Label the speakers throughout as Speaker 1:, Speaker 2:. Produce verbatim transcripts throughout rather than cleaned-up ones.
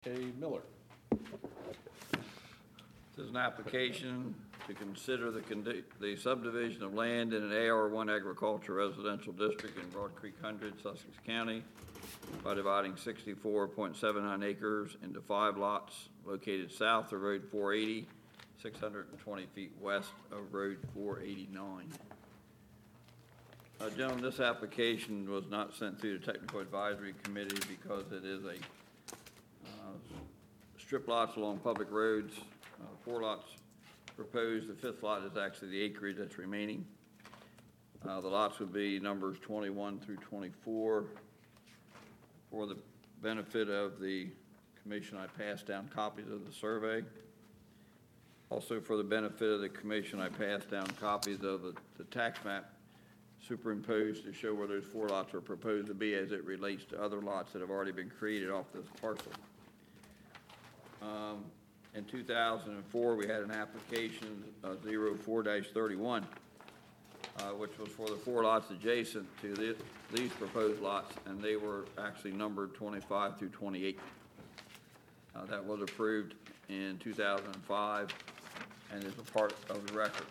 Speaker 1: A. Miller.
Speaker 2: This is an application to consider the, condi- the subdivision of land in an A R one agriculture residential district in Broad Creek Hundred, Sussex County, by dividing sixty-four point seven nine acres into five lots located south of Road four eighty, six hundred twenty feet west of Road four eighty-nine. Uh, gentlemen, this application was not sent through the Technical Advisory Committee because it is a uh, strip lots along public roads. Uh, four lots proposed. The fifth lot is actually the acreage that's remaining. Uh, the lots would be numbers twenty-one through twenty-four. For the benefit of the commission, I passed down copies of the survey. Also, for the benefit of the commission, I passed down copies of the, the tax map superimposed to show where those four lots are proposed to be as it relates to other lots that have already been created off this parcel. Um, in two thousand four, we had an application uh, zero four dash thirty-one, uh, which was for the four lots adjacent to this, these proposed lots, and they were actually numbered twenty-five through twenty-eight. Uh, that was approved in two thousand five and is a part of the record.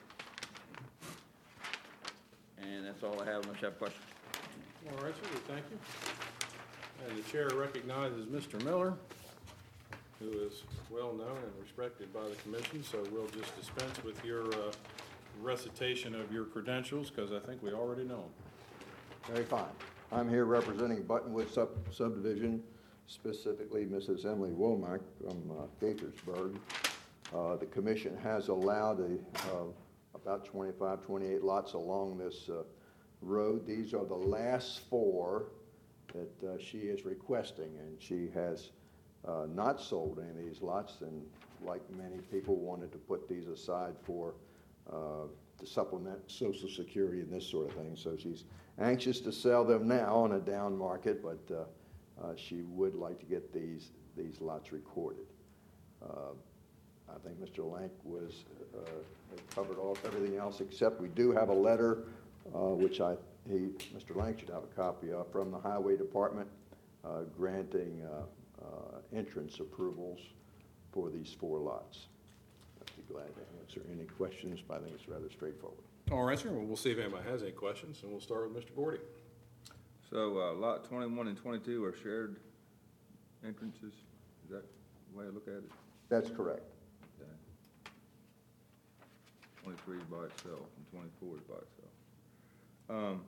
Speaker 2: And that's all I have unless you have questions.
Speaker 1: All right, sir, thank you. And the chair recognizes Mister Miller, who is well known and respected by the commission, so we'll just dispense with your uh, recitation of your credentials because I think we already know them.
Speaker 3: Very fine. I'm here representing Buttonwood sub subdivision, specifically Missus Emily Womack from uh, Gaithersburg. Uh, the commission has allowed a, uh, about twenty-five, twenty-eight lots along this uh, road. These are the last four that uh, she is requesting, and she has uh, not sold any of these lots, and like many people wanted to put these aside for uh, to supplement Social Security and this sort of thing. So she's anxious to sell them now on a down market, but uh, uh, she would like to get these these lots recorded. Uh, I think Mister Lank was uh, covered off everything else, except we do have a letter, uh, which I he Mister Lank should have a copy of, from the Highway Department, uh, granting uh, uh, entrance approvals for these four lots. I'd be glad to answer any questions, but I think it's rather straightforward.
Speaker 1: All right, sir. Well, we'll see if anybody has any questions, and we'll start with Mister Gordy.
Speaker 4: So uh, lot twenty-one and twenty-two are shared entrances? Is that the way I look at it?
Speaker 3: That's correct.
Speaker 4: Okay. twenty-three is by itself and twenty-four is by itself. Um,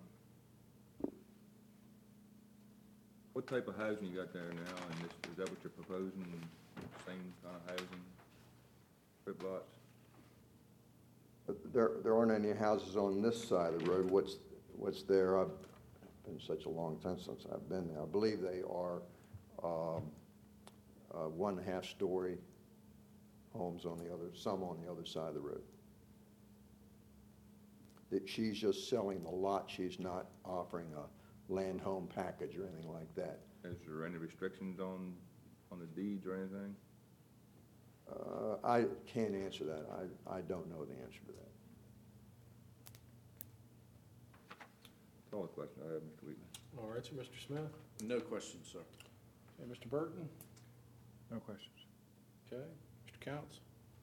Speaker 4: what type of housing you got there now? And this, is that what you're proposing? Same kind of housing? Strip lots?
Speaker 3: There, there aren't any houses on this side of the road. What's, what's there? I've been such a long time since I've been there. I believe they are um, uh, one and a half story homes on the other, some on the other side of the road. That she's just selling the lot. She's not offering a land home package or anything like that.
Speaker 4: Is there any restrictions on, on the deeds or anything?
Speaker 3: Uh, I can't answer that. I, I don't know the answer to that.
Speaker 4: That's all the question I have, Mister Wheatley.
Speaker 1: All right, sir. Mister Smith?
Speaker 5: No questions, sir.
Speaker 1: Okay, Mister Burton?
Speaker 4: No questions.
Speaker 1: Okay. Mister Counts?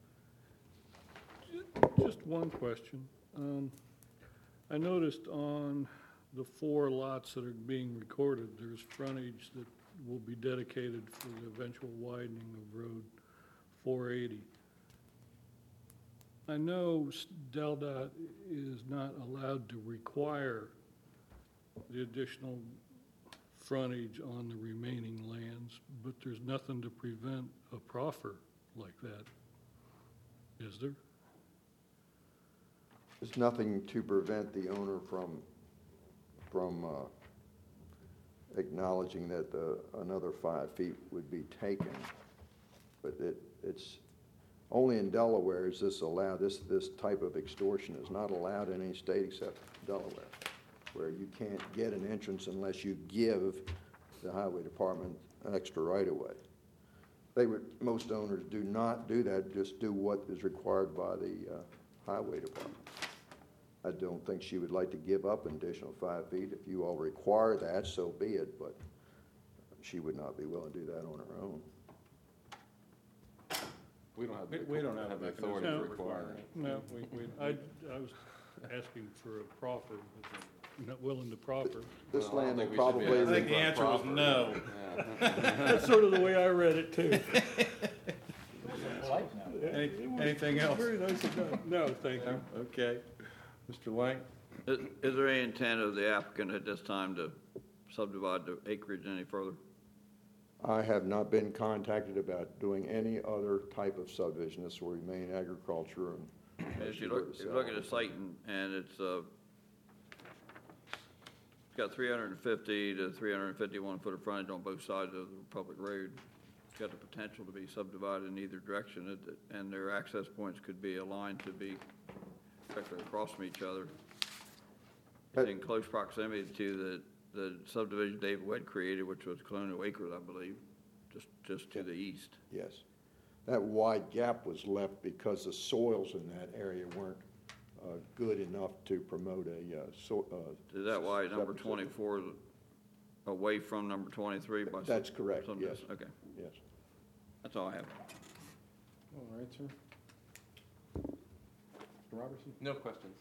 Speaker 6: Just one question. Um, I noticed on the four lots that are being recorded, there's frontage that will be dedicated for the eventual widening of Road four eighty. I know DelDOT is not allowed to require the additional frontage on the remaining lands, but there's nothing to prevent a proffer like that, is there?
Speaker 3: There's nothing to prevent the owner from, from uh, acknowledging that uh, another five feet would be taken. But it, it's only in Delaware is this allowed. This, this type of extortion is not allowed in any state except Delaware, where you can't get an entrance unless you give the Highway Department extra right-of-way. They would, most owners do not do that, just do what is required by the uh, Highway Department. I don't think she would like to give up an additional five feet. If you all require that, so be it, but she would not be willing to do that on her own.
Speaker 5: We don't have.
Speaker 1: We,
Speaker 5: the-
Speaker 1: we don't have
Speaker 5: the
Speaker 1: the
Speaker 5: authority
Speaker 1: authority
Speaker 5: to
Speaker 1: to
Speaker 5: require
Speaker 1: require
Speaker 5: it.
Speaker 1: it.
Speaker 6: No, we, we, I, I was asking for a proffer, but I'm not willing to proffer.
Speaker 3: This
Speaker 5: Well, I don't
Speaker 3: land
Speaker 5: think
Speaker 3: will
Speaker 5: we should be
Speaker 3: probably.
Speaker 1: I think the
Speaker 5: Run
Speaker 1: answer was
Speaker 5: proper.
Speaker 1: no.
Speaker 5: Yeah.
Speaker 6: That's sort of the way I read it, too.
Speaker 1: Any, anything else?
Speaker 6: Very nice of them. No, thank you.
Speaker 1: Okay. Mister Lang?
Speaker 2: Is, is there any intent of the applicant at this time to subdivide the acreage any further?
Speaker 3: I have not been contacted about doing any other type of subdivision. This will remain agriculture and.
Speaker 2: As you look, if you look at the site and, and it's, uh, it's got three hundred and fifty to three hundred and fifty-one foot of frontage on both sides of the public road. It's got the potential to be subdivided in either direction, it- it- and their access points could be aligned to be directly across from each other. It's in close proximity to the, the subdivision David Webb created, which was Colonial Acres, I believe, just, just to the east.
Speaker 3: Yes. That wide gap was left because the soils in that area weren't uh, good enough to promote a, uh, so. uh,
Speaker 2: Is that why number
Speaker 3: septic system.
Speaker 2: twenty-four is away from number twenty-three by?
Speaker 3: That's correct,
Speaker 2: some-
Speaker 3: yes.
Speaker 2: Okay,
Speaker 3: Yes.
Speaker 2: that's all I have.
Speaker 1: All right, sir. Mister Robertson?
Speaker 5: No questions.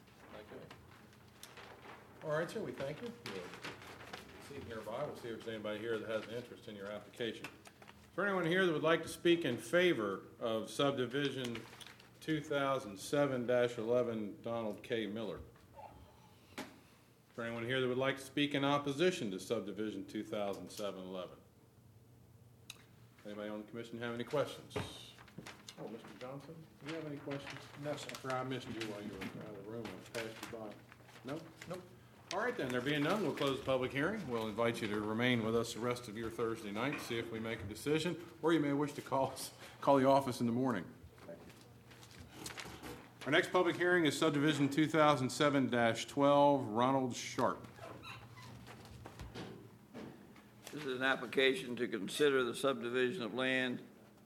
Speaker 1: All right, sir, we thank you. We'll see nearby, we'll see if there's anybody here that has an interest in your application. Is there anyone here that would like to speak in favor of subdivision two thousand seven eleven Donald K. Miller? Is there anyone here that would like to speak in opposition to subdivision two thousand seven eleven? Anybody on the commission have any questions? Oh, Mister Johnson, do you have any questions? No, sir. I missed you while you were out of the room, I passed you by. No? Nope. All right, then, there being none, we'll close the public hearing. We'll invite you to remain with us the rest of your Thursday night, see if we make a decision, or you may wish to call us, call the office in the morning. Our next public hearing is subdivision two thousand seven twelve, Ronald Sharp.
Speaker 2: This is an application to consider the subdivision of land